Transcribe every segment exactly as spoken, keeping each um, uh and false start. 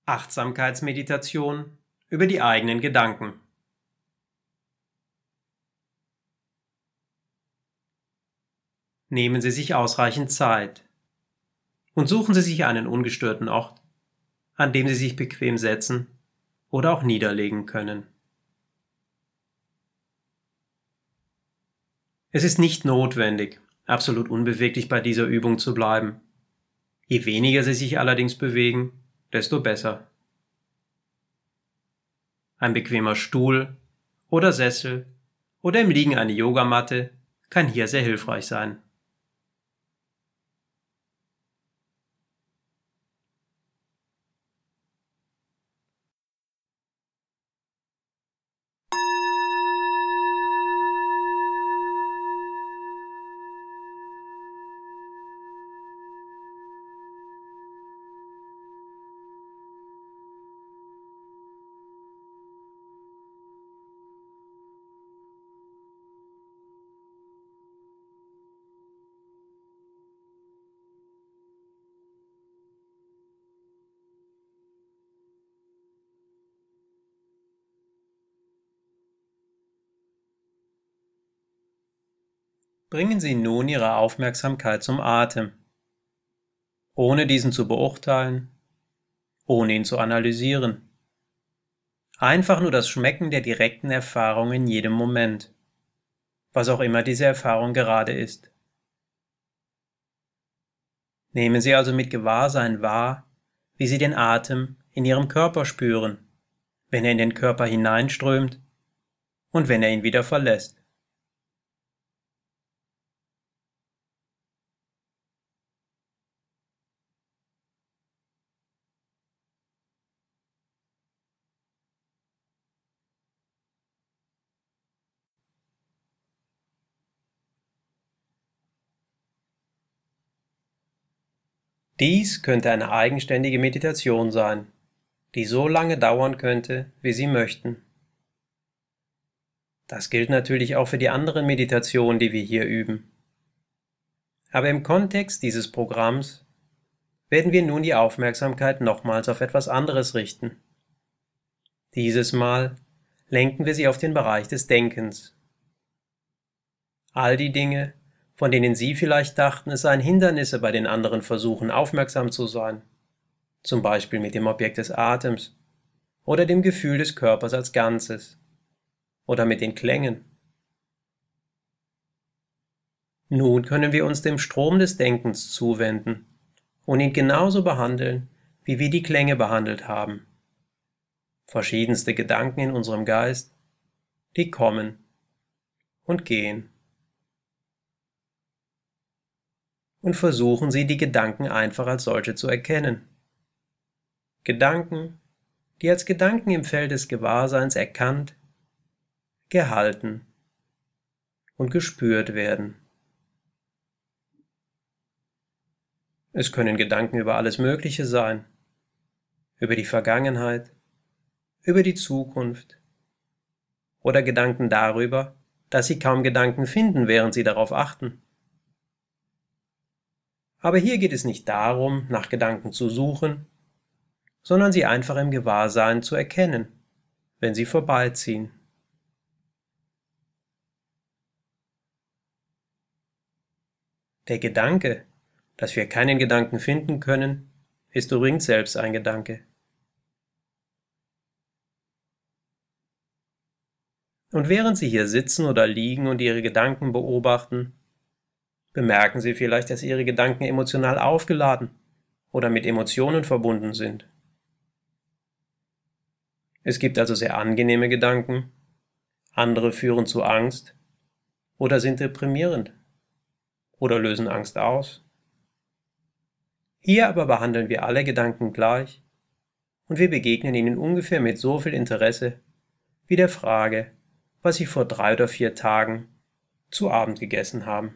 Achtsamkeitsmeditation über die eigenen Gedanken. Nehmen Sie sich ausreichend Zeit und suchen Sie sich einen ungestörten Ort, an dem Sie sich bequem setzen oder auch niederlegen können. Es ist nicht notwendig, absolut unbeweglich bei dieser Übung zu bleiben. Je weniger Sie sich allerdings bewegen, desto besser. Ein bequemer Stuhl oder Sessel oder im Liegen eine Yogamatte kann hier sehr hilfreich sein. Bringen Sie nun Ihre Aufmerksamkeit zum Atem, ohne diesen zu beurteilen, ohne ihn zu analysieren. Einfach nur das Schmecken der direkten Erfahrung in jedem Moment, was auch immer diese Erfahrung gerade ist. Nehmen Sie also mit Gewahrsein wahr, wie Sie den Atem in Ihrem Körper spüren, wenn er in den Körper hineinströmt und wenn er ihn wieder verlässt. Dies könnte eine eigenständige Meditation sein, die so lange dauern könnte, wie Sie möchten. Das gilt natürlich auch für die anderen Meditationen, die wir hier üben. Aber im Kontext dieses Programms werden wir nun die Aufmerksamkeit nochmals auf etwas anderes richten. Dieses Mal lenken wir sie auf den Bereich des Denkens. All die Dinge, von denen Sie vielleicht dachten, es seien Hindernisse bei den anderen Versuchen, aufmerksam zu sein, zum Beispiel mit dem Objekt des Atems oder dem Gefühl des Körpers als Ganzes oder mit den Klängen. Nun können wir uns dem Strom des Denkens zuwenden und ihn genauso behandeln, wie wir die Klänge behandelt haben. Verschiedenste Gedanken in unserem Geist, die kommen und gehen. Und versuchen Sie, die Gedanken einfach als solche zu erkennen. Gedanken, die als Gedanken im Feld des Gewahrseins erkannt, gehalten und gespürt werden. Es können Gedanken über alles Mögliche sein, über die Vergangenheit, über die Zukunft oder Gedanken darüber, dass Sie kaum Gedanken finden, während Sie darauf achten. Aber hier geht es nicht darum, nach Gedanken zu suchen, sondern sie einfach im Gewahrsein zu erkennen, wenn sie vorbeiziehen. Der Gedanke, dass wir keinen Gedanken finden können, ist übrigens selbst ein Gedanke. Und während Sie hier sitzen oder liegen und Ihre Gedanken beobachten, bemerken Sie vielleicht, dass Ihre Gedanken emotional aufgeladen oder mit Emotionen verbunden sind. Es gibt also sehr angenehme Gedanken, andere führen zu Angst oder sind deprimierend oder lösen Angst aus. Hier aber behandeln wir alle Gedanken gleich und wir begegnen ihnen ungefähr mit so viel Interesse wie der Frage, was Sie vor drei oder vier Tagen zu Abend gegessen haben.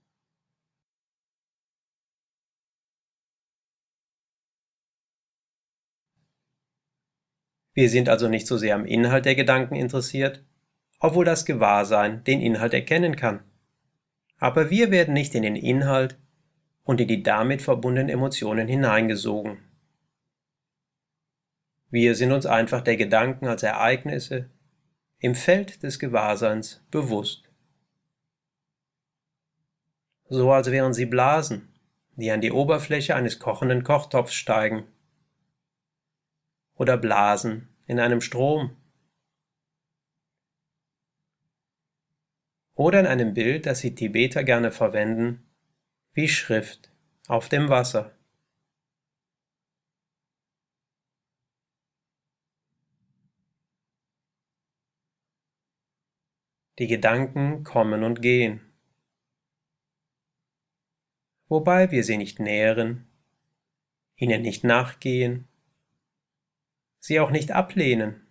Wir sind also nicht so sehr am Inhalt der Gedanken interessiert, obwohl das Gewahrsein den Inhalt erkennen kann. Aber wir werden nicht in den Inhalt und in die damit verbundenen Emotionen hineingesogen. Wir sind uns einfach der Gedanken als Ereignisse im Feld des Gewahrseins bewusst. So als wären sie Blasen, die an die Oberfläche eines kochenden Kochtopfs steigen. Oder Blasen in einem Strom. Oder in einem Bild, das die Tibeter gerne verwenden, wie Schrift auf dem Wasser. Die Gedanken kommen und gehen, wobei wir sie nicht nähren, ihnen nicht nachgehen, sie auch nicht ablehnen.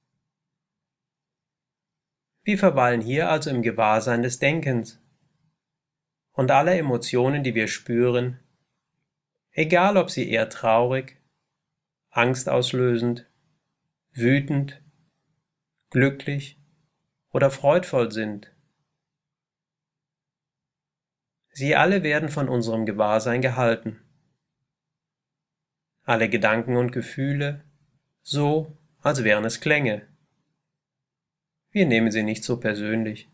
Wir verweilen hier also im Gewahrsein des Denkens und alle Emotionen, die wir spüren, egal ob sie eher traurig, angstauslösend, wütend, glücklich oder freudvoll sind. Sie alle werden von unserem Gewahrsein gehalten. Alle Gedanken und Gefühle, so als wären es Klänge. Wir nehmen sie nicht so persönlich.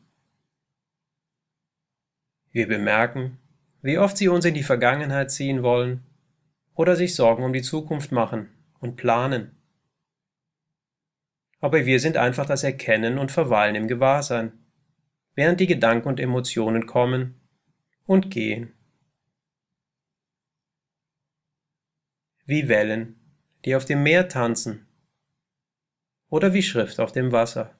Wir bemerken, wie oft sie uns in die Vergangenheit ziehen wollen oder sich Sorgen um die Zukunft machen und planen. Aber wir sind einfach das Erkennen und Verweilen im Gewahrsein, während die Gedanken und Emotionen kommen und gehen. Wie Wellen, die auf dem Meer tanzen, oder wie Schrift auf dem Wasser.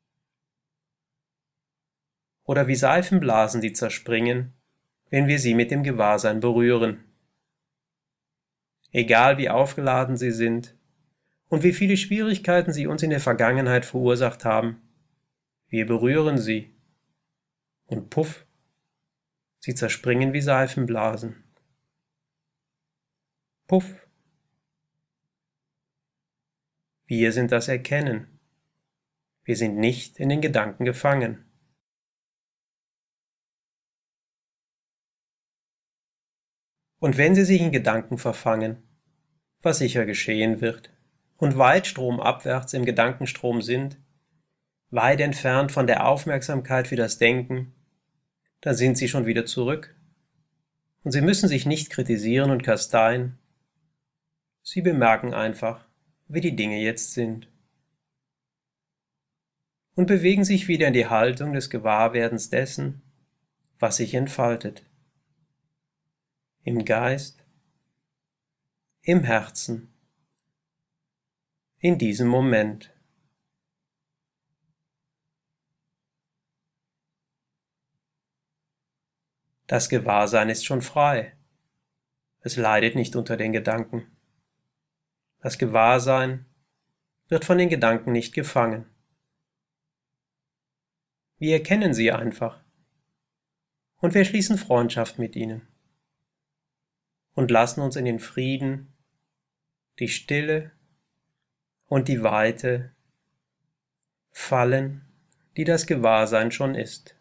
Oder wie Seifenblasen, die zerspringen, wenn wir sie mit dem Gewahrsein berühren. Egal wie aufgeladen sie sind und wie viele Schwierigkeiten sie uns in der Vergangenheit verursacht haben, wir berühren sie und puff, sie zerspringen wie Seifenblasen. Puff. Wir sind das Erkennen. Wir sind nicht in den Gedanken gefangen. Und wenn sie sich in Gedanken verfangen, was sicher geschehen wird, und weit stromabwärts im Gedankenstrom sind, weit entfernt von der Aufmerksamkeit für das Denken, dann sind sie schon wieder zurück. Und sie müssen sich nicht kritisieren und kasteien. Sie bemerken einfach, wie die Dinge jetzt sind. Und bewegen sich wieder in die Haltung des Gewahrwerdens dessen, was sich entfaltet. Im Geist, im Herzen, in diesem Moment. Das Gewahrsein ist schon frei. Es leidet nicht unter den Gedanken. Das Gewahrsein wird von den Gedanken nicht gefangen. Wir erkennen sie einfach und wir schließen Freundschaft mit ihnen und lassen uns in den Frieden, die Stille und die Weite fallen, die das Gewahrsein schon ist.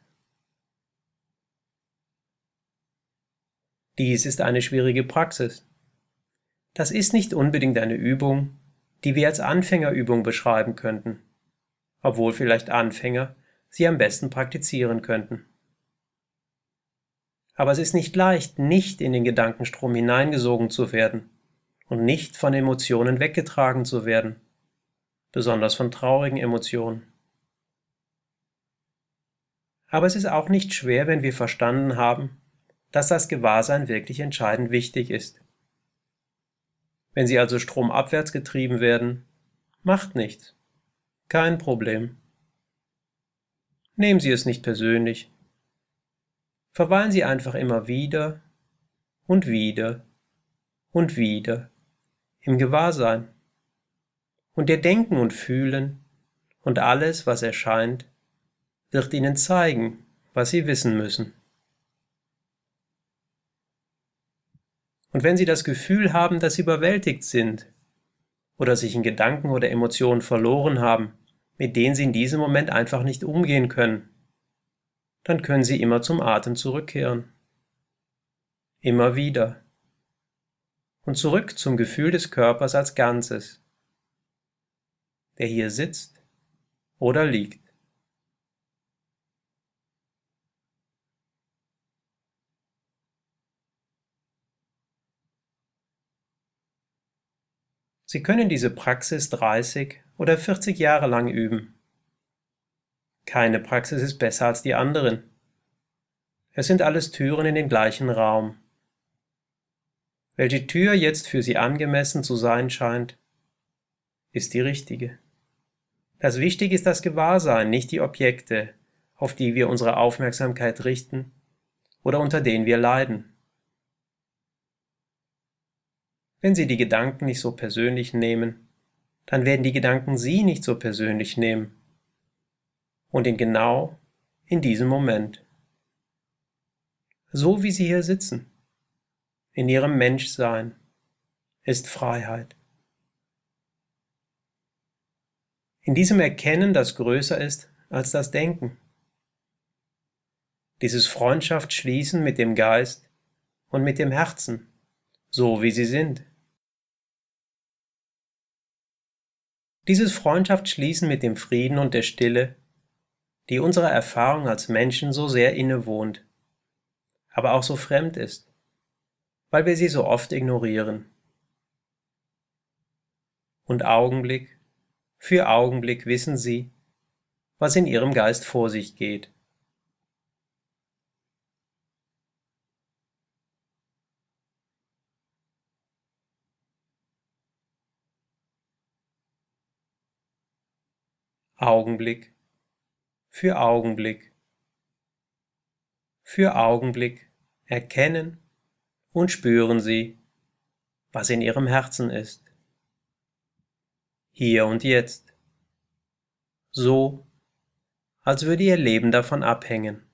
Dies ist eine schwierige Praxis. Das ist nicht unbedingt eine Übung, die wir als Anfängerübung beschreiben könnten, obwohl vielleicht Anfänger sie am besten praktizieren könnten. Aber es ist nicht leicht, nicht in den Gedankenstrom hineingesogen zu werden und nicht von Emotionen weggetragen zu werden, besonders von traurigen Emotionen. Aber es ist auch nicht schwer, wenn wir verstanden haben, dass das Gewahrsein wirklich entscheidend wichtig ist. Wenn Sie also stromabwärts getrieben werden, macht nichts. Kein Problem. Nehmen Sie es nicht persönlich. Verweilen Sie einfach immer wieder und wieder und wieder im Gewahrsein. Und Ihr Denken und Fühlen und alles, was erscheint, wird Ihnen zeigen, was Sie wissen müssen. Und wenn Sie das Gefühl haben, dass Sie überwältigt sind oder sich in Gedanken oder Emotionen verloren haben, mit denen Sie in diesem Moment einfach nicht umgehen können, dann können Sie immer zum Atem zurückkehren. Immer wieder. Und zurück zum Gefühl des Körpers als Ganzes. der hier sitzt oder liegt. Sie können diese Praxis dreißig oder vierzig Jahre lang üben. Keine Praxis ist besser als die anderen. Es sind alles Türen in den gleichen Raum. Welche Tür jetzt für Sie angemessen zu sein scheint, ist die richtige. Das Wichtige ist das Gewahrsein, nicht die Objekte, auf die wir unsere Aufmerksamkeit richten oder unter denen wir leiden. Wenn Sie die Gedanken nicht so persönlich nehmen, dann werden die Gedanken Sie nicht so persönlich nehmen. Und in genau in diesem Moment. So wie Sie hier sitzen, in Ihrem Menschsein, ist Freiheit. In diesem Erkennen, das größer ist als das Denken. Dieses Freundschaft schließen mit dem Geist und mit dem Herzen, so wie sie sind. Dieses Freundschaft schließen mit dem Frieden und der Stille, die unserer Erfahrung als Menschen so sehr innewohnt, aber auch so fremd ist, weil wir sie so oft ignorieren. Und Augenblick für Augenblick wissen Sie, was in Ihrem Geist vor sich geht. Augenblick für Augenblick für Augenblick erkennen und spüren Sie, was in Ihrem Herzen ist. Hier und jetzt. So, als würde Ihr Leben davon abhängen.